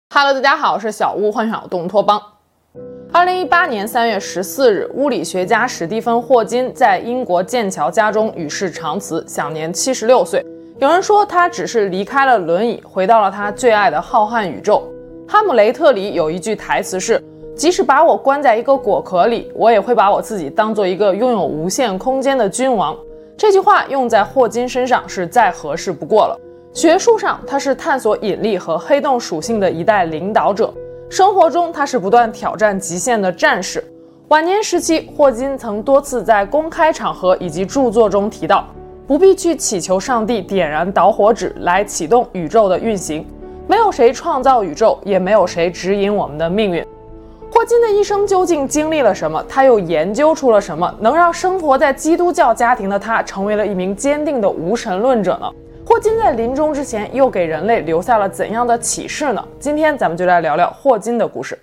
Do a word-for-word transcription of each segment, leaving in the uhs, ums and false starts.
Hello， 大家好，我是小屋幻想动托邦。二零一八年三月十四日，物理学家史蒂芬·霍金在英国剑桥家中与世长辞，享年七十六岁。有人说他只是离开了轮椅，回到了他最爱的浩瀚宇宙。哈姆雷特里有一句台词是：即使把我关在一个果壳里，我也会把我自己当做一个拥有无限空间的君王。这句话用在霍金身上是再合适不过了。学术上，他是探索引力和黑洞属性的一代领导者；生活中，他是不断挑战极限的战士。晚年时期，霍金曾多次在公开场合以及著作中提到，不必去祈求上帝点燃导火指来启动宇宙的运行，没有谁创造宇宙，也没有谁指引我们的命运。霍金的一生究竟经历了什么？他又研究出了什么，能让生活在基督教家庭的他成为了一名坚定的无神论者呢？霍金在临终之前又给人类留下了怎样的启示呢？今天咱们就来聊聊霍金的故事。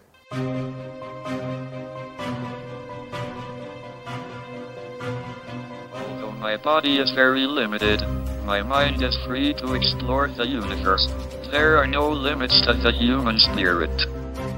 Although my body is very limited, my mind is free to explore the universe. There are no limits to the human spirit.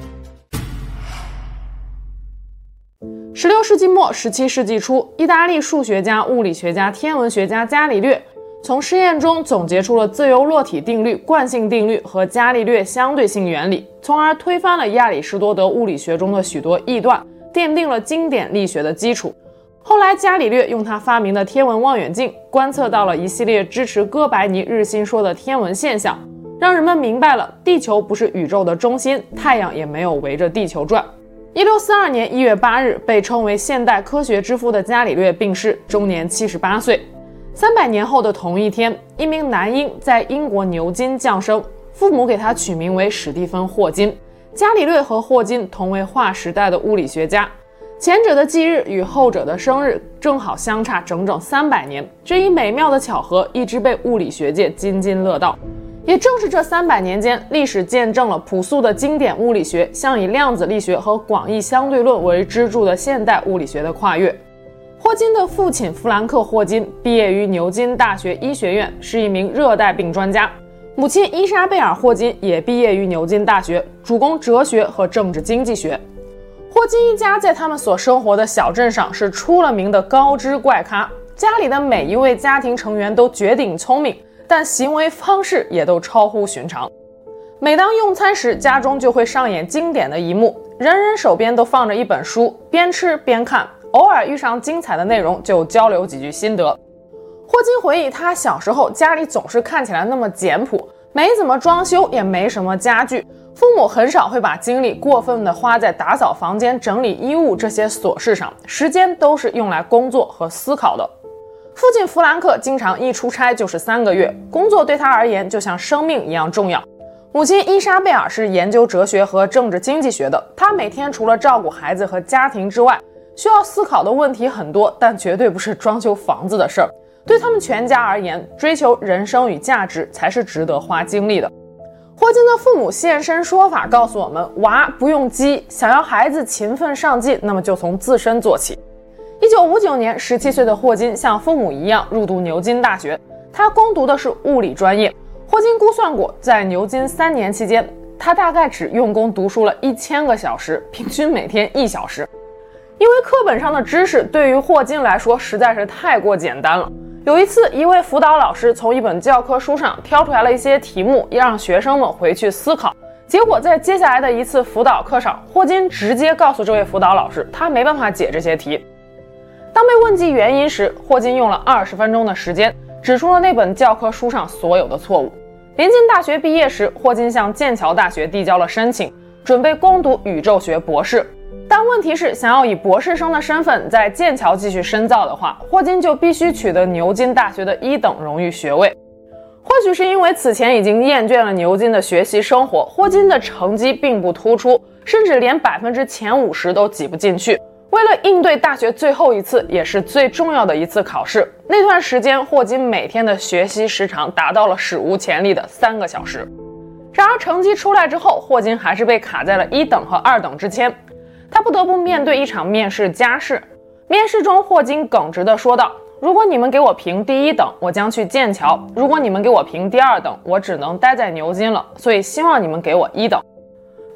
十六世纪末十七世纪初，意大利数学家、物理学家、天文学家伽利略从实验中总结出了自由落体定律、惯性定律和伽利略相对性原理，从而推翻了亚里士多德物理学中的许多臆断，奠定了经典力学的基础。后来伽利略用他发明的天文望远镜观测到了一系列支持哥白尼日心说的天文现象，让人们明白了地球不是宇宙的中心，太阳也没有围着地球转。一六四二年一月八日，被称为现代科学之父的伽利略病逝，终年七十八岁。三百年后的同一天，一名男婴在英国牛津降生，父母给他取名为史蒂芬·霍金。伽利略和霍金同为划时代的物理学家，前者的忌日与后者的生日正好相差整整三百年，这一美妙的巧合一直被物理学界津津乐道。也正是这三百年间，历史见证了朴素的经典物理学向以量子力学和广义相对论为支柱的现代物理学的跨越。霍金的父亲弗兰克·霍金毕业于牛津大学医学院，是一名热带病专家。母亲伊莎贝尔·霍金也毕业于牛津大学，主攻哲学和政治经济学。霍金一家在他们所生活的小镇上是出了名的高知怪咖，家里的每一位家庭成员都绝顶聪明，但行为方式也都超乎寻常。每当用餐时，家中就会上演经典的一幕，人人手边都放着一本书，边吃边看，偶尔遇上精彩的内容就交流几句心得。霍金回忆，他小时候家里总是看起来那么简朴，没怎么装修，也没什么家具，父母很少会把精力过分地花在打扫房间、整理衣物这些琐事上，时间都是用来工作和思考的。父亲弗兰克经常一出差就是三个月，工作对他而言就像生命一样重要。母亲伊莎贝尔是研究哲学和政治经济学的，她每天除了照顾孩子和家庭之外，需要思考的问题很多，但绝对不是装修房子的事儿。对他们全家而言，追求人生与价值才是值得花精力的。霍金的父母现身说法告诉我们，娃不用激，想要孩子勤奋上进，那么就从自身做起。一九五九年，十七岁的霍金像父母一样入读牛津大学，他攻读的是物理专业。霍金估算过，在牛津三年期间，他大概只用功读书了一千个小时，平均每天一小时。因为课本上的知识对于霍金来说实在是太过简单了。有一次，一位辅导老师从一本教科书上挑出来了一些题目，让学生们回去思考。结果在接下来的一次辅导课上，霍金直接告诉这位辅导老师，他没办法解这些题。当被问及原因时，霍金用了二十分钟的时间，指出了那本教科书上所有的错误。临近大学毕业时，霍金向剑桥大学递交了申请，准备攻读宇宙学博士。但问题是，想要以博士生的身份在剑桥继续深造的话，霍金就必须取得牛津大学的一等荣誉学位。或许是因为此前已经厌倦了牛津的学习生活，霍金的成绩并不突出，甚至连百分之前五十都挤不进去。为了应对大学最后一次也是最重要的一次考试，那段时间霍金每天的学习时长达到了史无前例的三个小时。然而成绩出来之后，霍金还是被卡在了一等和二等之间，他不得不面对一场面试加试。面试中，霍金耿直地说道，如果你们给我评第一等，我将去剑桥；如果你们给我评第二等，我只能待在牛津了，所以希望你们给我一等。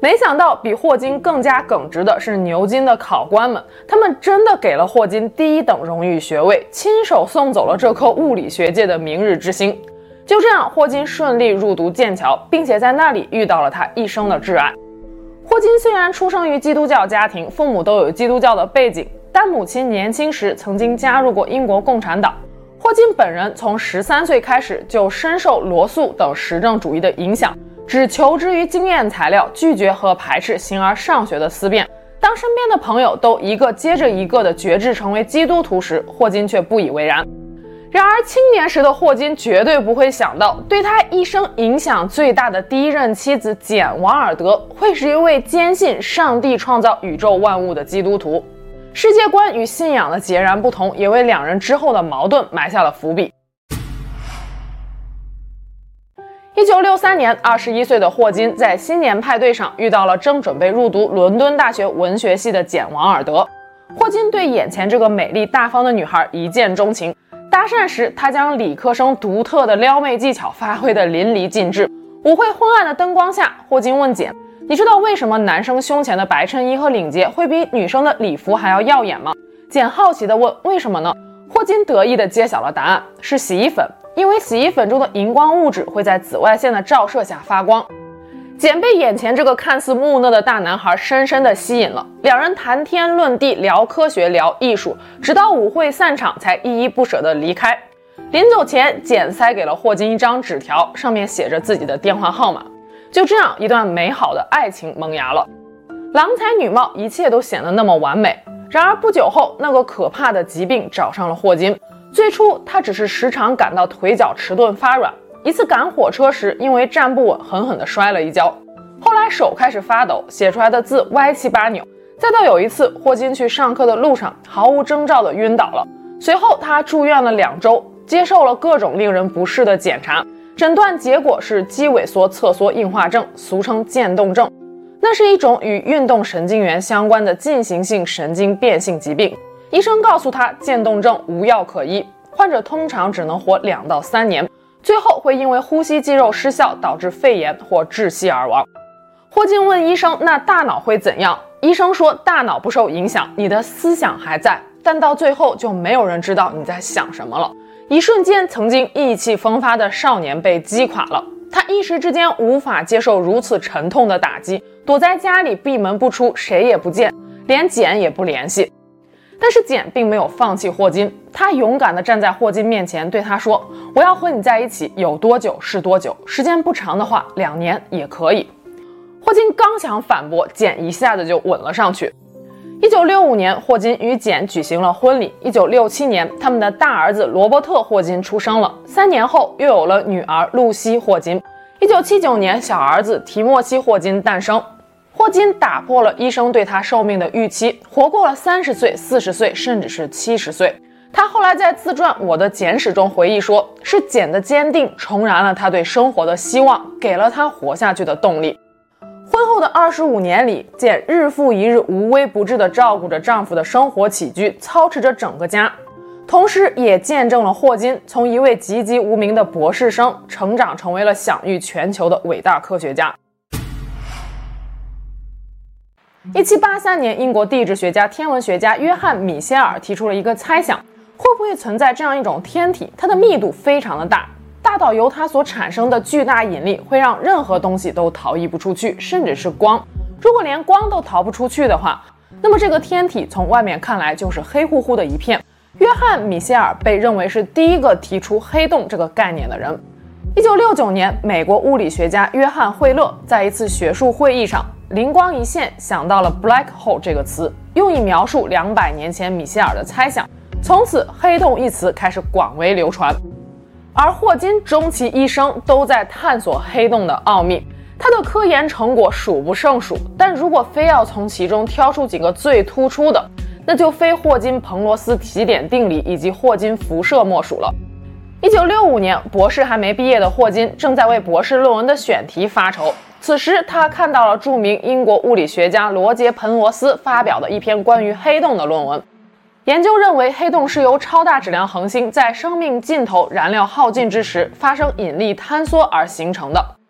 没想到比霍金更加耿直的是牛津的考官们，他们真的给了霍金第一等荣誉学位，亲手送走了这颗物理学界的明日之星。就这样，霍金顺利入读剑桥，并且在那里遇到了他一生的挚爱。霍金虽然出生于基督教家庭，父母都有基督教的背景，但母亲年轻时曾经加入过英国共产党。霍金本人从十三岁开始就深受罗素等实证主义的影响，只求知于经验材料，拒绝和排斥形而上学的思辨。当身边的朋友都一个接着一个的决志成为基督徒时，霍金却不以为然。然而青年时的霍金绝对不会想到，对他一生影响最大的第一任妻子简·王尔德会是一位坚信上帝创造宇宙万物的基督徒。世界观与信仰的截然不同，也为两人之后的矛盾埋下了伏笔。一九六三年，二十一岁的霍金在新年派对上遇到了正准备入读伦敦大学文学系的简·王尔德。霍金对眼前这个美丽大方的女孩一见钟情，搭讪时他将理科生独特的撩妹技巧发挥得淋漓尽致。舞会昏暗的灯光下，霍金问简：“你知道为什么男生胸前的白衬衣和领结会比女生的礼服还要耀眼吗？”简好奇地问：“为什么呢？”霍金得意地揭晓了答案：是洗衣粉。因为洗衣粉中的荧光物质会在紫外线的照射下发光。简被眼前这个看似木讷的大男孩深深地吸引了，两人谈天论地，聊科学，聊艺术，直到舞会散场才依依不舍地离开。临走前，简塞给了霍金一张纸条，上面写着自己的电话号码。就这样，一段美好的爱情萌芽了。郎才女貌，一切都显得那么完美。然而不久后，那个可怕的疾病找上了霍金。最初他只是时常感到腿脚迟钝发软，一次赶火车时因为站不稳狠狠地摔了一跤，后来手开始发抖，写出来的字歪七八扭，再到有一次霍金去上课的路上毫无征兆地晕倒了，随后他住院了两周，接受了各种令人不适的检查，诊断结果是肌萎缩侧缩硬化症，俗称渐冻症。那是一种与运动神经元相关的进行性神经变性疾病。医生告诉他，渐冻症无药可医，患者通常只能活两到三年，最后会因为呼吸肌肉失效导致肺炎或窒息而亡。霍金问医生：“那大脑会怎样？”医生说：“大脑不受影响，你的思想还在，但到最后就没有人知道你在想什么了。”一瞬间，曾经意气风发的少年被击垮了，他一时之间无法接受如此沉痛的打击，躲在家里闭门不出，谁也不见，连简也不联系。但是简并没有放弃霍金，他勇敢地站在霍金面前，对他说：“我要和你在一起，有多久是多久，时间不长的话，两年也可以。”霍金刚想反驳，简一下子就吻了上去。一九六五年，霍金与简举行了婚礼。一九六七年，他们的大儿子罗伯特·霍金出生了。三年后，又有了女儿露西·霍金。一九七九年，小儿子提莫西·霍金诞生。霍金打破了医生对他寿命的预期，活过了三十岁、四十岁，甚至是七十岁。他后来在自传《我的简史》中回忆说，是简的坚定重燃了他对生活的希望，给了他活下去的动力。婚后的二十五年里，简日复一日无微不至地照顾着丈夫的生活起居，操持着整个家，同时也见证了霍金从一位籍籍无名的博士生成长成为了享誉全球的伟大科学家。一七八三年，英国地质学家、天文学家约翰·米歇尔提出了一个猜想，会不会存在这样一种天体，它的密度非常的大，大到由它所产生的巨大引力会让任何东西都逃逸不出去，甚至是光。如果连光都逃不出去的话，那么这个天体从外面看来就是黑乎乎的一片。约翰·米歇尔被认为是第一个提出黑洞这个概念的人。一九六九年，美国物理学家约翰·惠勒在一次学术会议上灵光一现，想到了 black hole 这个词，用以描述两百年前米歇尔的猜想。从此，黑洞一词开始广为流传。而霍金终其一生都在探索黑洞的奥秘，他的科研成果数不胜数，但如果非要从其中挑出几个最突出的，那就非霍金彭罗斯提点定理以及霍金辐射莫属了。一九六五年，博士还没毕业的霍金正在为博士论文的选题发愁。此时，他看到了著名英国物理学家罗杰·彭罗斯发表的一篇关于黑洞的论文。研究认为，黑洞是由超大质量恒星在生命尽头、燃料耗尽之时发生引力坍缩而形成的。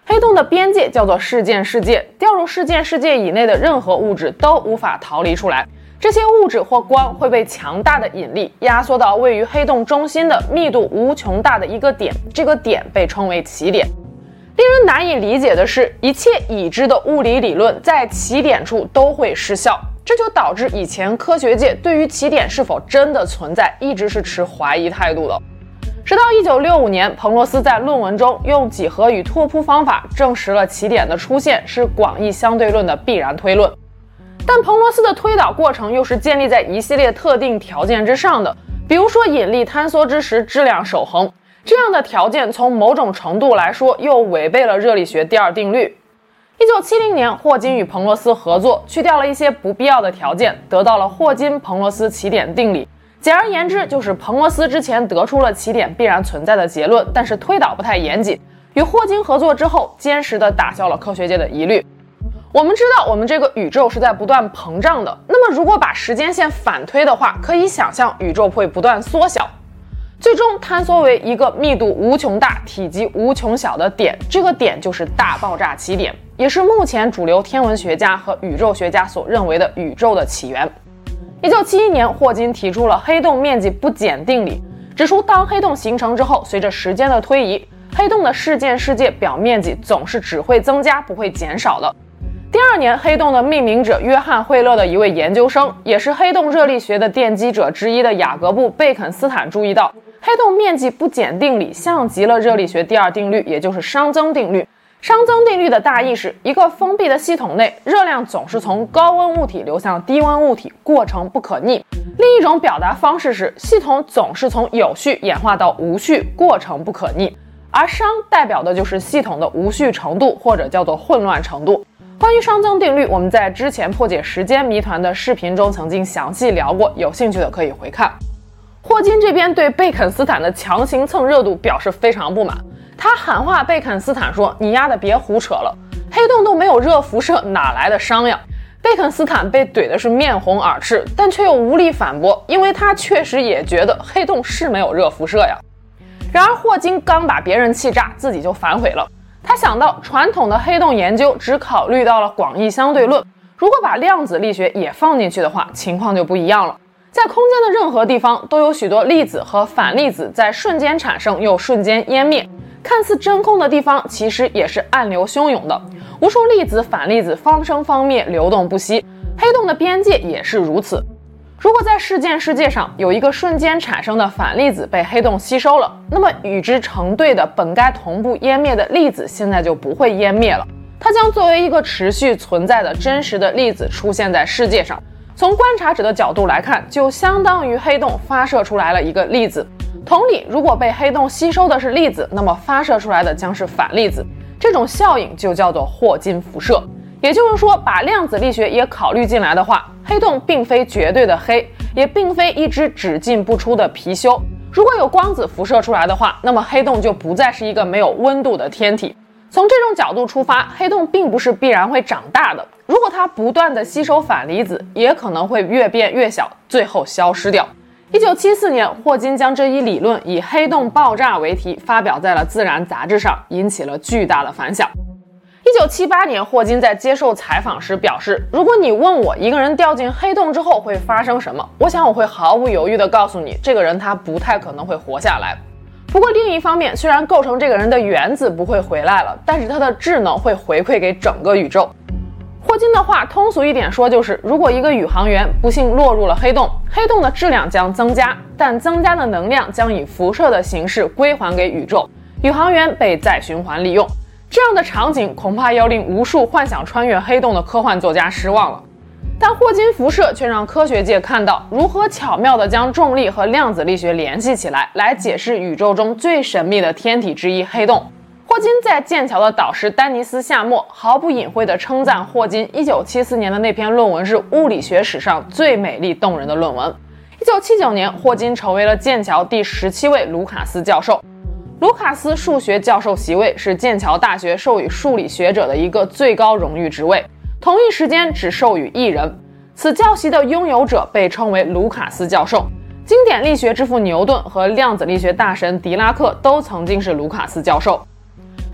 黑洞的边界叫做事件世界，掉入事件世界以内的任何物质都无法逃离出来。这些物质或光会被强大的引力压缩到位于黑洞中心的密度无穷大的一个点，这个点被称为起点。令人难以理解的是，一切已知的物理理论在起点处都会失效，这就导致以前科学界对于起点是否真的存在一直是持怀疑态度的。直到一九六五年，彭罗斯在论文中用几何与拓扑方法证实了起点的出现是广义相对论的必然推论。但彭罗斯的推导过程又是建立在一系列特定条件之上的，比如说引力坍缩之时质量守恒，这样的条件从某种程度来说又违背了热力学第二定律。一九七零年，霍金与彭罗斯合作，去掉了一些不必要的条件，得到了霍金彭罗斯起点定理。简而言之，就是彭罗斯之前得出了起点必然存在的结论，但是推导不太严谨。与霍金合作之后，坚实地打消了科学界的疑虑。我们知道我们这个宇宙是在不断膨胀的，那么如果把时间线反推的话，可以想象宇宙会不断缩小，最终坍缩为一个密度无穷大、体积无穷小的点，这个点就是大爆炸起点，也是目前主流天文学家和宇宙学家所认为的宇宙的起源。一九七一年，霍金提出了黑洞面积不减定理，指出当黑洞形成之后，随着时间的推移，黑洞的事件世界表面积总是只会增加不会减少的。第二年，黑洞的命名者约翰惠勒的一位研究生，也是黑洞热力学的奠基者之一的雅各布·贝肯斯坦注意到，黑洞面积不减定理像极了热力学第二定律，也就是熵增定律。熵增定律的大意是，一个封闭的系统内，热量总是从高温物体流向低温物体，过程不可逆。另一种表达方式是，系统总是从有序演化到无序，过程不可逆。而熵代表的就是系统的无序程度，或者叫做混乱程度。关于熵增定律，我们在之前破解时间谜团的视频中曾经详细聊过，有兴趣的可以回看。霍金这边对贝肯斯坦的强行蹭热度表示非常不满，他喊话贝肯斯坦说：“你丫的别胡扯了，黑洞都没有热辐射，哪来的熵呀？”贝肯斯坦被怼的是面红耳赤，但却又无力反驳，因为他确实也觉得黑洞是没有热辐射呀。然而霍金刚把别人气炸，自己就反悔了。他想到传统的黑洞研究只考虑到了广义相对论，如果把量子力学也放进去的话，情况就不一样了。在空间的任何地方都有许多粒子和反粒子在瞬间产生又瞬间湮灭，看似真空的地方其实也是暗流汹涌的，无数粒子反粒子方生方灭，流动不息。黑洞的边界也是如此。如果在事件世界上有一个瞬间产生的反粒子被黑洞吸收了，那么与之成对的本该同步湮灭的粒子现在就不会湮灭了，它将作为一个持续存在的真实的粒子出现在世界上。从观察者的角度来看，就相当于黑洞发射出来了一个粒子。同理，如果被黑洞吸收的是粒子，那么发射出来的将是反粒子，这种效应就叫做霍金辐射。也就是说，把量子力学也考虑进来的话，黑洞并非绝对的黑，也并非一只只进不出的貔貅。如果有光子辐射出来的话，那么黑洞就不再是一个没有温度的天体。从这种角度出发，黑洞并不是必然会长大的，如果它不断的吸收反离子，也可能会越变越小，最后消失掉。一九七四年，霍金将这一理论以黑洞爆炸为题发表在了《自然》杂志上，引起了巨大的反响。一九七八年，霍金在接受采访时表示，如果你问我一个人掉进黑洞之后会发生什么，我想我会毫不犹豫地告诉你，这个人他不太可能会活下来。不过另一方面，虽然构成这个人的原子不会回来了，但是他的智能会回馈给整个宇宙。霍金的话通俗一点说就是，如果一个宇航员不幸落入了黑洞，黑洞的质量将增加，但增加的能量将以辐射的形式归还给宇宙，宇航员被再循环利用。这样的场景恐怕要令无数幻想穿越黑洞的科幻作家失望了。但霍金辐射却让科学界看到如何巧妙地将重力和量子力学联系起来，来解释宇宙中最神秘的天体之一黑洞。霍金在剑桥的导师丹尼斯·夏默毫不隐晦地称赞霍金一九七四年的那篇论文是物理学史上最美丽动人的论文。一九七九年，霍金成为了剑桥第十七位卢卡斯教授。卢卡斯数学教授席位是剑桥大学授予数理学者的一个最高荣誉职位，同一时间只授予一人。此教席的拥有者被称为卢卡斯教授。经典力学之父牛顿和量子力学大神狄拉克都曾经是卢卡斯教授。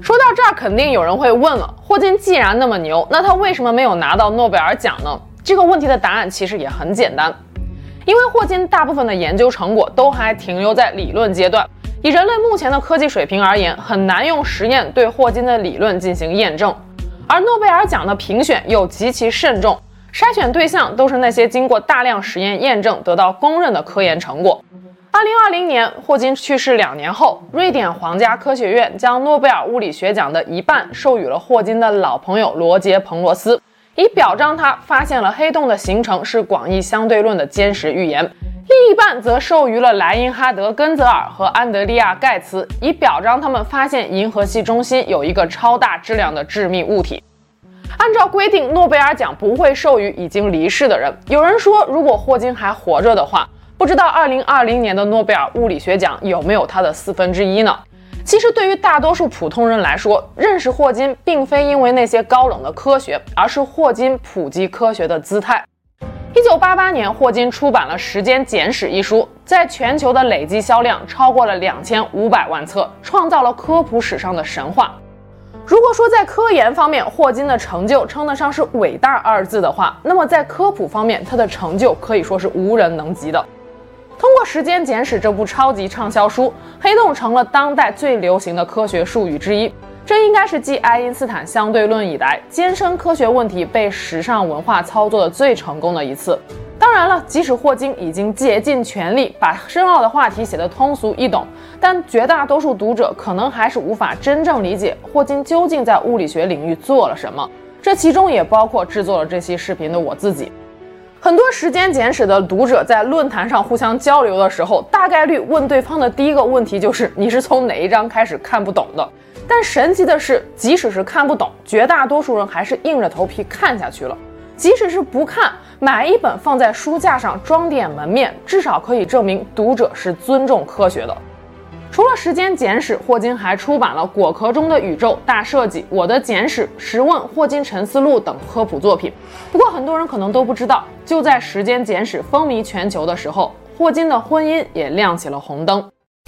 说到这儿，肯定有人会问了，霍金既然那么牛，那他为什么没有拿到诺贝尔奖呢？这个问题的答案其实也很简单，因为霍金大部分的研究成果都还停留在理论阶段，以人类目前的科技水平而言，很难用实验对霍金的理论进行验证。而诺贝尔奖的评选又极其慎重，筛选对象都是那些经过大量实验验证得到公认的科研成果。二零二零年，霍金去世两年后，瑞典皇家科学院将诺贝尔物理学奖的一半授予了霍金的老朋友罗杰·彭罗斯，以表彰他发现了黑洞的形成是广义相对论的坚实预言；另一半则授予了莱因哈德·根泽尔和安德利亚·盖茨，以表彰他们发现银河系中心有一个超大质量的致密物体。按照规定，诺贝尔奖不会授予已经离世的人。有人说，如果霍金还活着的话，不知道二零二零年的诺贝尔物理学奖有没有他的四分之一呢？其实对于大多数普通人来说，认识霍金并非因为那些高冷的科学，而是霍金普及科学的姿态。一九八八年，霍金出版了《时间简史》一书，在全球的累计销量超过了两千五百万册，创造了科普史上的神话。如果说在科研方面霍金的成就称得上是伟大二字的话，那么在科普方面他的成就可以说是无人能及的。通过《时间简史》这部超级畅销书，黑洞成了当代最流行的科学术语之一。这应该是继爱因斯坦相对论以来，艰深科学问题被时尚文化操作的最成功的一次。当然了，即使霍金已经竭尽全力把深奥的话题写得通俗易懂，但绝大多数读者可能还是无法真正理解霍金究竟在物理学领域做了什么。这其中也包括制作了这期视频的我自己。很多时间简史的读者在论坛上互相交流的时候，大概率问对方的第一个问题就是你是从哪一章开始看不懂的。但神奇的是，即使是看不懂，绝大多数人还是硬着头皮看下去了。即使是不看，买一本放在书架上装点门面，至少可以证明读者是尊重科学的。除了《时间简史》，霍金还出版了《果壳中的宇宙大设计》、《我的简史》、《十问》、《霍金沉思录》等科普作品。不过很多人可能都不知道，就在《时间简史》风靡全球的时候，霍金的婚姻也亮起了红灯。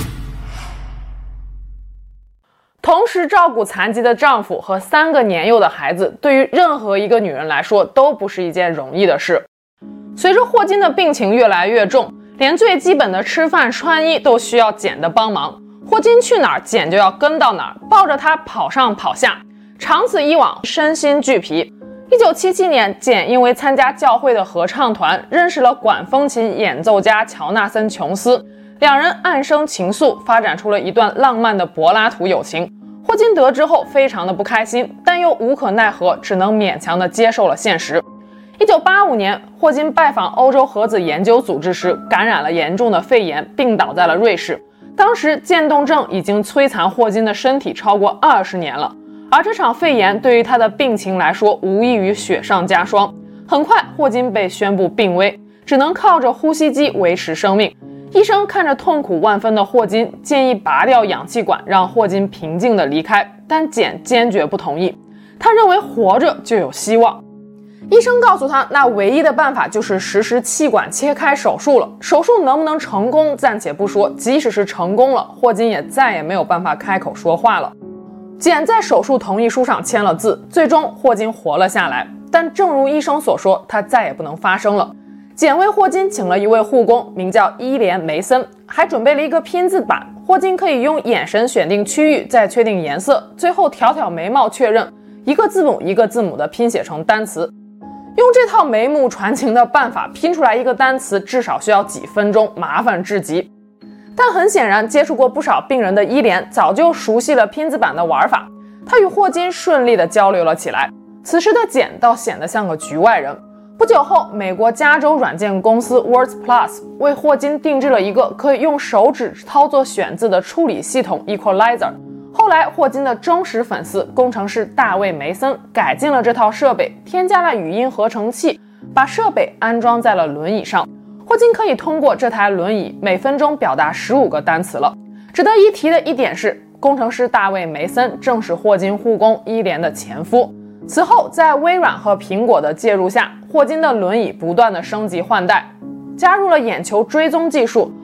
同时照顾残疾的丈夫和三个年幼的孩子，对于任何一个女人来说都不是一件容易的事。随着霍金的病情越来越重，连最基本的吃饭穿衣都需要简的帮忙。霍金去哪儿，简就要跟到哪儿，抱着他跑上跑下，长此以往，身心俱疲。一九七七年，简因为参加教会的合唱团，认识了管风琴演奏家乔纳森·琼斯，两人暗生情愫，发展出了一段浪漫的柏拉图友情。霍金得知后非常的不开心，但又无可奈何，只能勉强的接受了现实。一九八五年，霍金拜访欧洲核子研究组织时，感染了严重的肺炎，病倒在了瑞士。当时渐冻症已经摧残霍金的身体超过二十年了，而这场肺炎对于他的病情来说无异于雪上加霜。很快，霍金被宣布病危，只能靠着呼吸机维持生命。医生看着痛苦万分的霍金，建议拔掉氧气管，让霍金平静地离开，但简坚决不同意。他认为活着就有希望。医生告诉他，那唯一的办法就是实施气管切开手术了。手术能不能成功暂且不说，即使是成功了，霍金也再也没有办法开口说话了。简在手术同意书上签了字，最终霍金活了下来。但正如医生所说，他再也不能发声了。简为霍金请了一位护工，名叫伊莲·梅森，还准备了一个拼字板，霍金可以用眼神选定区域，再确定颜色，最后挑挑眉毛确认，一个字母一个字母的拼写成单词。用这套眉目传情的办法拼出来一个单词，至少需要几分钟，麻烦至极。但很显然，接触过不少病人的伊莲早就熟悉了拼字板的玩法，他与霍金顺利地交流了起来。此时的简倒显得像个局外人。不久后，美国加州软件公司 Words Plus 为霍金定制了一个可以用手指操作选字的处理系统 Equalizer。后来，霍金的忠实粉丝工程师大卫·梅森改进了这套设备，添加了语音合成器，把设备安装在了轮椅上。霍金可以通过这台轮椅每分钟表达十五个单词了。值得一提的一点是，工程师大卫·梅森正是霍金护工伊莲的前夫。此后，在微软和苹果的介入下，霍金的轮椅不断的升级换代，加入了眼球追踪技术，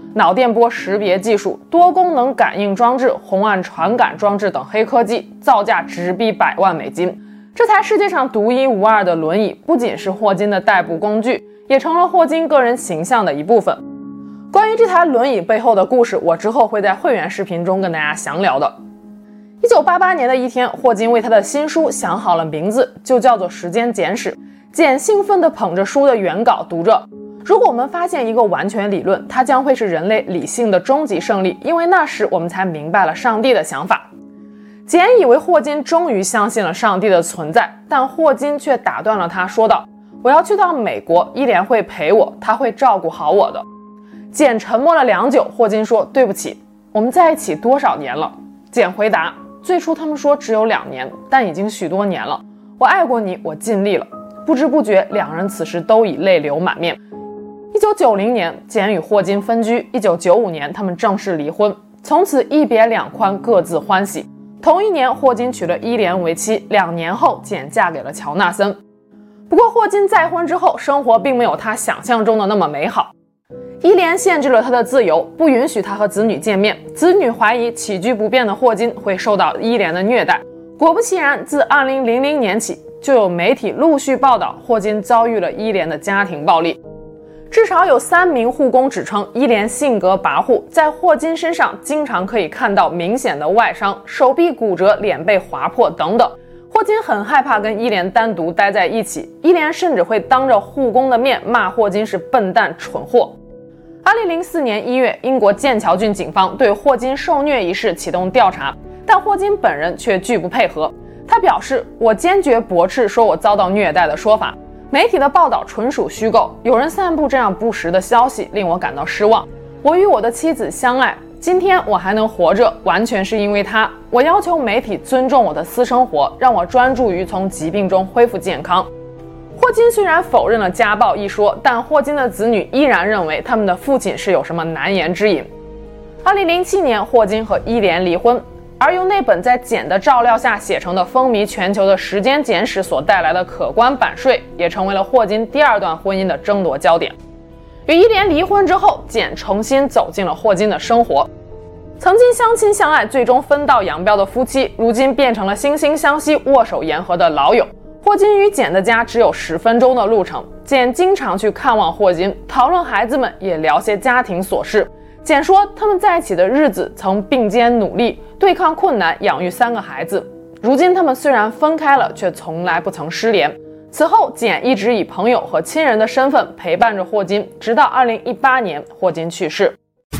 脑电波识别技术、多功能感应装置、红岸传感装置等黑科技，造价直逼百万美金。这台世界上独一无二的轮椅不仅是霍金的代步工具，也成了霍金个人形象的一部分。关于这台轮椅背后的故事，我之后会在会员视频中跟大家详聊的。一九八八年的一天，霍金为他的新书想好了名字，就叫做《时间简史》。简兴奋地捧着书的原稿读着，如果我们发现一个完全理论，它将会是人类理性的终极胜利，因为那时我们才明白了上帝的想法。简以为霍金终于相信了上帝的存在，但霍金却打断了他，说道：我要去到美国，伊莲会陪我，他会照顾好我的。简沉默了良久，霍金说：对不起，我们在一起多少年了？简回答：最初他们说只有两年，但已经许多年了。我爱过你，我尽力了。不知不觉，两人此时都已泪流满面。一九九零年，简与霍金分居。一九九五年，他们正式离婚，从此一别两宽，各自欢喜。同一年，霍金娶了伊莲为妻，两年后，简嫁给了乔纳森。不过，霍金再婚之后，生活并没有他想象中的那么美好。伊莲限制了他的自由，不允许他和子女见面。子女怀疑起居不便的霍金会受到伊莲的虐待。果不其然，自二零零零年起，就有媒体陆续报道霍金遭遇了伊莲的家庭暴力。至少有三名护工指称伊莲性格跋扈，在霍金身上经常可以看到明显的外伤，手臂骨折，脸被划破等等。霍金很害怕跟伊莲单独待在一起，伊莲甚至会当着护工的面骂霍金是笨蛋蠢货。二零零四年一月，英国剑桥郡警方对霍金受虐一事启动调查，但霍金本人却拒不配合。他表示：我坚决驳斥说我遭到虐待的说法，媒体的报道纯属虚构，有人散布这样不实的消息，令我感到失望。我与我的妻子相爱，今天我还能活着，完全是因为他。我要求媒体尊重我的私生活，让我专注于从疾病中恢复健康。霍金虽然否认了家暴一说，但霍金的子女依然认为他们的父亲是有什么难言之隐。二零零七年，霍金和伊莲离婚，而由那本在简的照料下写成的风靡全球的《时间简史》所带来的可观版税，也成为了霍金第二段婚姻的争夺焦点。与伊莲离婚之后，简重新走进了霍金的生活。曾经相亲相爱，最终分道扬镳的夫妻，如今变成了惺惺相惜、握手言和的老友。霍金与简的家只有十分钟的路程，简经常去看望霍金，讨论孩子们，也聊些家庭琐事。简说他们在一起的日子曾并肩努力，对抗困难，养育三个孩子。如今他们虽然分开了，却从来不曾失联。此后，简一直以朋友和亲人的身份陪伴着霍金，直到二零一八年霍金去世。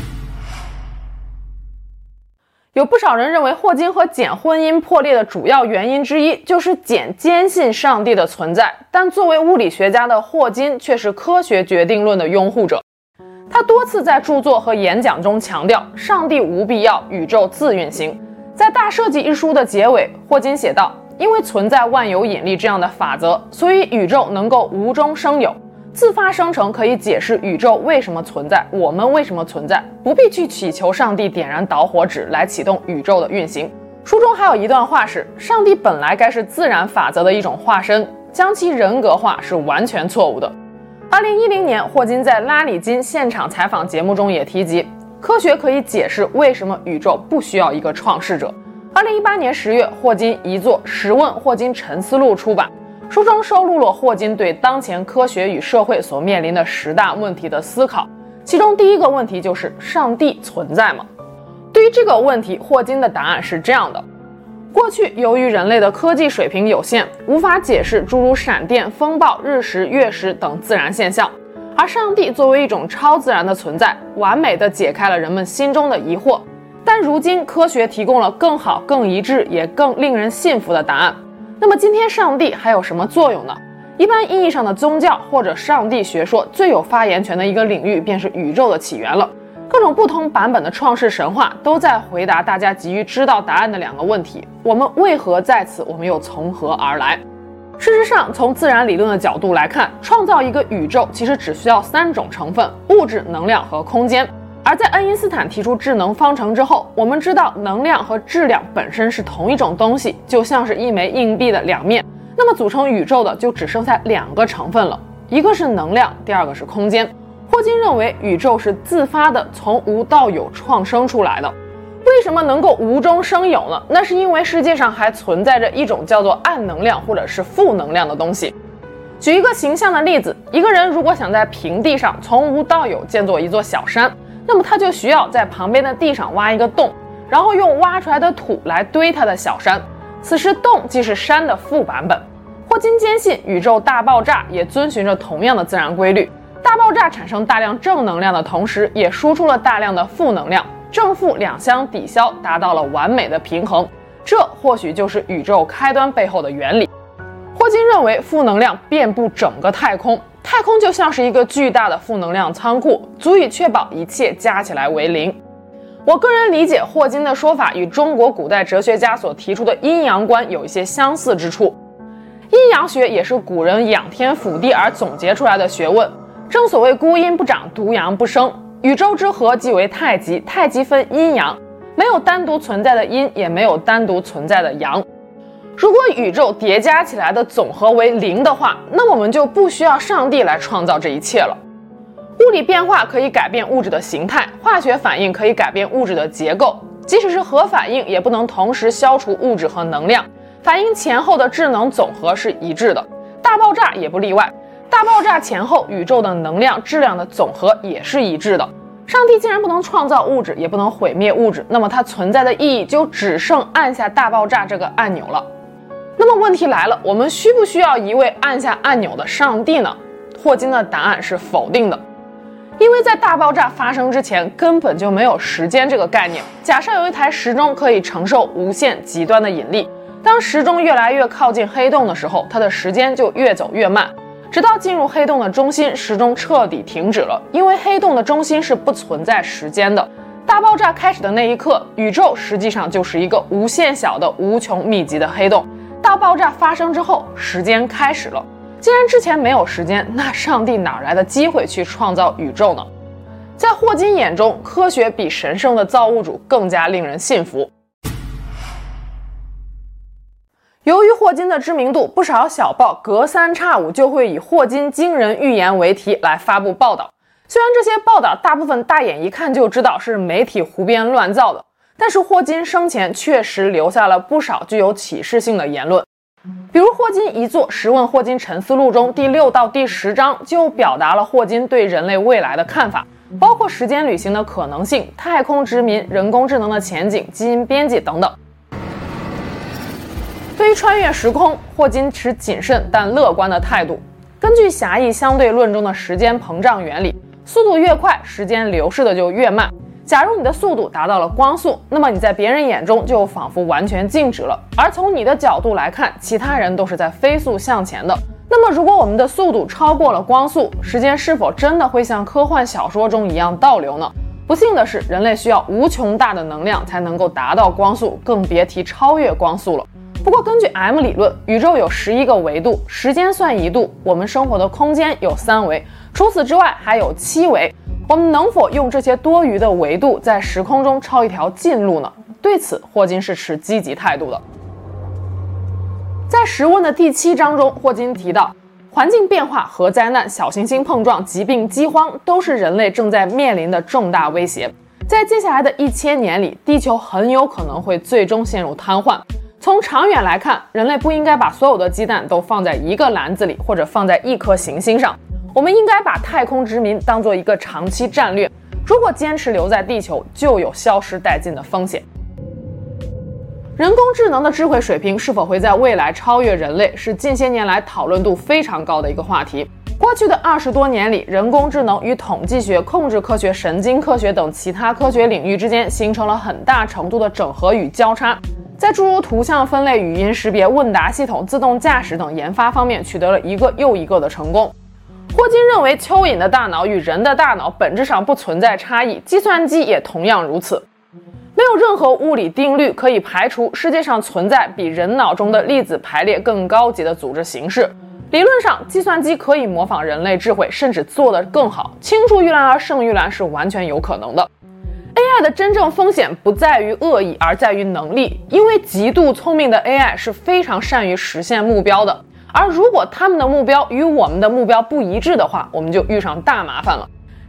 有不少人认为霍金和简婚姻破裂的主要原因之一就是简坚信上帝的存在，但作为物理学家的霍金却是科学决定论的拥护者。他多次在著作和演讲中强调，上帝无必要，宇宙自运行。在《大设计》一书的结尾，霍金写道：因为存在万有引力这样的法则，所以宇宙能够无中生有，自发生成可以解释宇宙为什么存在，我们为什么存在，不必去祈求上帝点燃导火纸来启动宇宙的运行。书中还有一段话是：上帝本来该是自然法则的一种化身，将其人格化是完全错误的。二零一零年，霍金在拉里金现场采访节目中也提及，科学可以解释为什么宇宙不需要一个创世者。二零一八年十月，霍金遗作《十问霍金沉思录》出版，书中收录了霍金对当前科学与社会所面临的十大问题的思考，其中第一个问题就是上帝存在吗？对于这个问题，霍金的答案是这样的：过去由于人类的科技水平有限，无法解释诸如闪电、风暴、日食、月食等自然现象，而上帝作为一种超自然的存在，完美地解开了人们心中的疑惑。但如今科学提供了更好、更一致也更令人信服的答案。那么今天上帝还有什么作用呢？一般意义上的宗教或者上帝学说最有发言权的一个领域便是宇宙的起源了。各种不同版本的创世神话都在回答大家急于知道答案的两个问题：我们为何在此？我们又从何而来？事实上，从自然理论的角度来看，创造一个宇宙其实只需要三种成分：物质、能量和空间。而在爱因斯坦提出智能方程之后，我们知道能量和质量本身是同一种东西，就像是一枚硬币的两面。那么组成宇宙的就只剩下两个成分了，一个是能量，第二个是空间。 霍金认为宇宙是自发的从无到有创生出来的。为什么能够无中生有呢？那是因为世界上还存在着一种叫做暗能量或者是负能量的东西。举一个形象的例子，一个人如果想在平地上从无到有建造一座小山，那么他就需要在旁边的地上挖一个洞，然后用挖出来的土来堆他的小山。此时洞即是山的负版本。霍金坚信宇宙大爆炸也遵循着同样的自然规律，大爆炸产生大量正能量的同时，也输出了大量的负能量，正负两相抵消，达到了完美的平衡。这或许就是宇宙开端背后的原理。霍金认为负能量遍布整个太空，太空就像是一个巨大的负能量仓库，足以确保一切加起来为零。我个人理解霍金的说法与中国古代哲学家所提出的阴阳观有一些相似之处。阴阳学也是古人仰天俯地而总结出来的学问。正所谓孤阴不长，独阳不生，宇宙之和即为太极，太极分阴阳，没有单独存在的阴，也没有单独存在的阳。如果宇宙叠加起来的总和为零的话，那我们就不需要上帝来创造这一切了。物理变化可以改变物质的形态，化学反应可以改变物质的结构，即使是核反应也不能同时消除物质和能量，反应前后的质能总和是一致的。大爆炸也不例外，大爆炸前后宇宙的能量质量的总和也是一致的。上帝既然不能创造物质，也不能毁灭物质，那么它存在的意义就只剩按下大爆炸这个按钮了。那么问题来了，我们需不需要一位按下按钮的上帝呢？霍金的答案是否定的。因为在大爆炸发生之前根本就没有时间这个概念。假设有一台时钟可以承受无限极端的引力，当时钟越来越靠近黑洞的时候，它的时间就越走越慢，直到进入黑洞的中心，时钟彻底停止了。因为黑洞的中心是不存在时间的。大爆炸开始的那一刻，宇宙实际上就是一个无限小的无穷密集的黑洞。大爆炸发生之后，时间开始了。既然之前没有时间，那上帝哪来的机会去创造宇宙呢？在霍金眼中，科学比神圣的造物主更加令人信服。由于霍金的知名度，不少小报隔三差五就会以霍金惊人预言为题来发布报道。虽然这些报道大部分大眼一看就知道是媒体胡编乱造的，但是霍金生前确实留下了不少具有启示性的言论。比如霍金遗作《十问霍金沉思录》中第六到第十章就表达了霍金对人类未来的看法，包括时间旅行的可能性、太空殖民、人工智能的前景、基因编辑等等。对于穿越时空，霍金持谨慎但乐观的态度。根据狭义相对论中的时间膨胀原理，速度越快，时间流逝的就越慢。假如你的速度达到了光速，那么你在别人眼中就仿佛完全静止了，而从你的角度来看，其他人都是在飞速向前的。那么如果我们的速度超过了光速，时间是否真的会像科幻小说中一样倒流呢？不幸的是，人类需要无穷大的能量才能够达到光速，更别提超越光速了。不过根据 M 理论，宇宙有十一个维度，时间算一度，我们生活的空间有三维，除此之外还有七维。我们能否用这些多余的维度在时空中抄一条近路呢？对此，霍金是持积极态度的。在十问的第七章中，霍金提到，环境变化、核灾难、小行星碰撞、疾病、饥荒都是人类正在面临的重大威胁。在接下来的一千年里，地球很有可能会最终陷入瘫痪。从长远来看，人类不应该把所有的鸡蛋都放在一个篮子里，或者放在一颗行星上。我们应该把太空殖民当作一个长期战略，如果坚持留在地球，就有消失殆尽的风险。人工智能的智慧水平是否会在未来超越人类，是近些年来讨论度非常高的一个话题。过去的二十多年里，人工智能与统计学、控制科学、神经科学等其他科学领域之间形成了很大程度的整合与交叉，在诸如图像分类、语音识别、问答系统、自动驾驶等研发方面取得了一个又一个的成功。霍金认为，蚯蚓的大脑与人的大脑本质上不存在差异，计算机也同样如此。没有任何物理定律可以排除世界上存在比人脑中的粒子排列更高级的组织形式。理论上，计算机可以模仿人类智慧，甚至做得更好，青出于蓝而胜于蓝是完全有可能的。A I 的真正风险不在于恶意，而在于能力，因为极度聪明的 A I 是非常善于实现目标的。而如果他们的目标与我们的目标不一致的话，我们就遇上大麻烦了。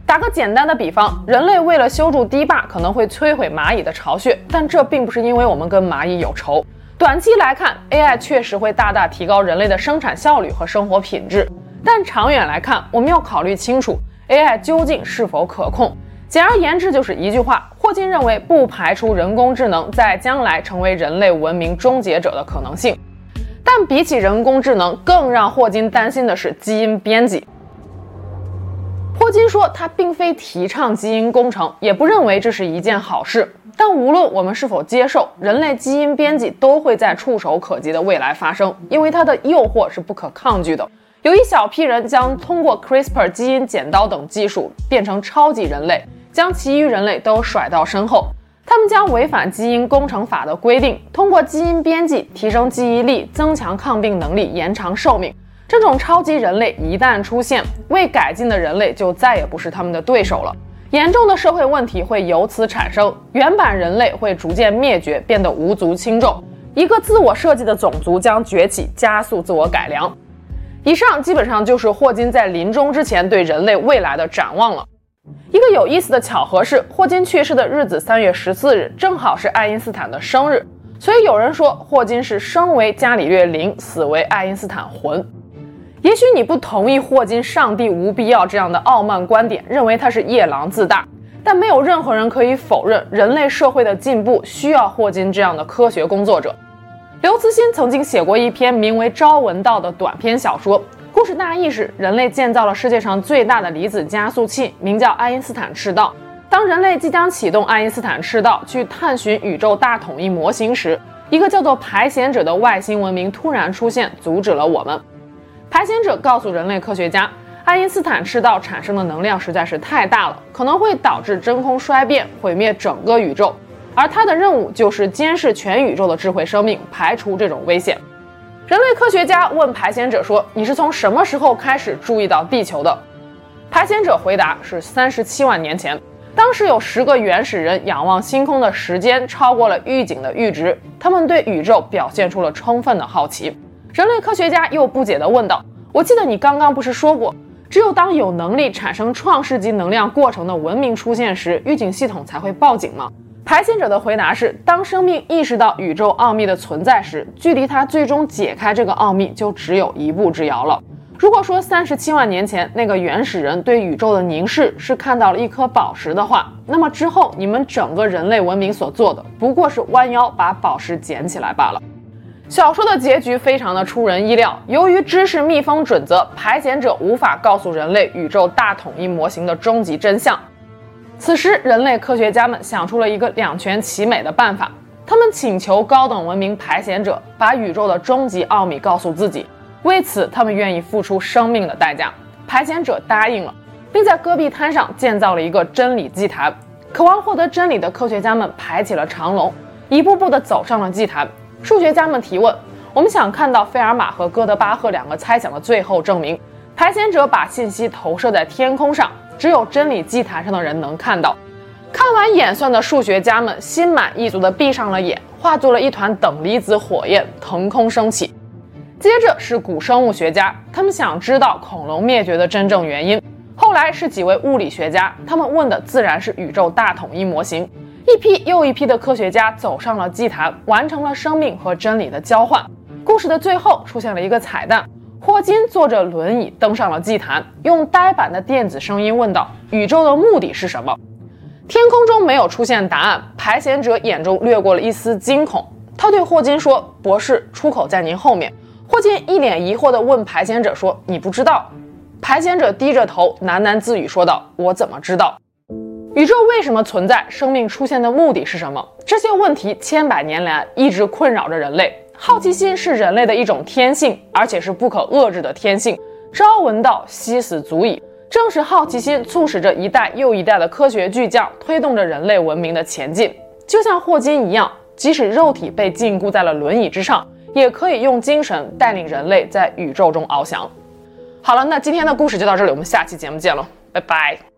打个简单的比方，人类为了修筑堤坝可能会摧毁蚂蚁的巢穴，但这并不是因为我们跟蚂蚁有仇。短期来看 A I 确实会大大提高人类的生产效率和生活品质，但长远来看，我们要考虑清楚 A I 究竟是否可控。简而言之就是一句话，霍金认为不排除人工智能在将来成为人类文明终结者的可能性。但比起人工智能，更让霍金担心的是基因编辑。霍金说他并非提倡基因工程，也不认为这是一件好事，但无论我们是否接受，人类基因编辑都会在触手可及的未来发生，因为它的诱惑是不可抗拒的。有一小批人将通过 CRISPR 基因剪刀等技术变成超级人类，将其余人类都甩到身后。他们将违反基因工程法的规定，通过基因编辑提升记忆力，增强抗病能力，延长寿命。这种超级人类一旦出现，未改进的人类就再也不是他们的对手了。严重的社会问题会由此产生，原版人类会逐渐灭绝，变得无足轻重。一个自我设计的种族将崛起，加速自我改良。以上基本上就是霍金在临终之前对人类未来的展望了。一个有意思的巧合是，霍金去世的日子三月十四日正好是爱因斯坦的生日，所以有人说霍金是生为伽利略灵，死为爱因斯坦魂。也许你不同意霍金上帝无必要这样的傲慢观点，认为他是夜郎自大，但没有任何人可以否认人类社会的进步需要霍金这样的科学工作者。刘慈欣曾经写过一篇名为《朝闻道》的短篇小说，故事大意是人类建造了世界上最大的离子加速器，名叫爱因斯坦赤道。当人类即将启动爱因斯坦赤道去探寻宇宙大统一模型时，一个叫做排险者的外星文明突然出现，阻止了我们。排险者告诉人类科学家，爱因斯坦赤道产生的能量实在是太大了，可能会导致真空衰变，毁灭整个宇宙。而他的任务就是监视全宇宙的智慧生命，排除这种危险。人类科学家问排险者说，你是从什么时候开始注意到地球的？排险者回答是三十七万年前，当时有十个原始人仰望星空的时间超过了预警的阈值，他们对宇宙表现出了充分的好奇。人类科学家又不解地问道，我记得你刚刚不是说过，只有当有能力产生创世级能量过程的文明出现时，预警系统才会报警吗？排险者的回答是，当生命意识到宇宙奥秘的存在时，距离它最终解开这个奥秘就只有一步之遥了。如果说三十七万年前那个原始人对宇宙的凝视是看到了一颗宝石的话，那么之后你们整个人类文明所做的不过是弯腰把宝石捡起来罢了。小说的结局非常的出人意料，由于知识密封准则，排险者无法告诉人类宇宙大统一模型的终极真相。此时人类科学家们想出了一个两全其美的办法，他们请求高等文明排险者把宇宙的终极奥秘告诉自己，为此他们愿意付出生命的代价。排险者答应了，并在戈壁滩上建造了一个真理祭坛。渴望获得真理的科学家们排起了长龙，一步步地走上了祭坛。数学家们提问，我们想看到费尔马和哥德巴赫两个猜想的最后证明。排险者把信息投射在天空上，只有真理祭坛上的人能看到。看完演算的数学家们心满意足地闭上了眼，化作了一团等离子火焰，腾空升起。接着是古生物学家，他们想知道恐龙灭绝的真正原因。后来是几位物理学家，他们问的自然是宇宙大统一模型。一批又一批的科学家走上了祭坛，完成了生命和真理的交换。故事的最后出现了一个彩蛋，霍金坐着轮椅登上了祭坛，用呆板的电子声音问道，宇宙的目的是什么？天空中没有出现答案，排险者眼中掠过了一丝惊恐。他对霍金说，博士，出口在您后面。霍金一脸疑惑地问排险者说，你不知道？排险者低着头喃喃自语说道，我怎么知道？宇宙为什么存在？生命出现的目的是什么？这些问题千百年来一直困扰着人类。好奇心是人类的一种天性，而且是不可遏制的天性。朝闻道，夕死足矣。正是好奇心促使着一代又一代的科学巨匠推动着人类文明的前进。就像霍金一样，即使肉体被禁锢在了轮椅之上，也可以用精神带领人类在宇宙中翱翔。好了，那今天的故事就到这里，我们下期节目见了，拜拜。